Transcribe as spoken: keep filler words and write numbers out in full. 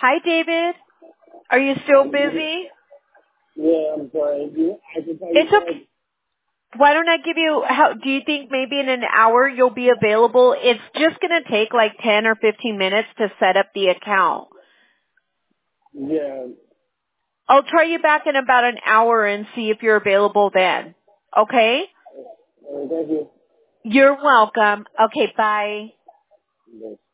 Hi, David. Are you still busy? Yeah, I'm sorry. You- I can tell you It's okay. Why don't I give you, how, do you think maybe in an hour you'll be available? It's just going to take like ten or fifteen minutes to set up the account. Yeah. I'll try you back in about an hour and see if you're available then. Okay? Uh, thank you. You're welcome. Okay, bye. Bye.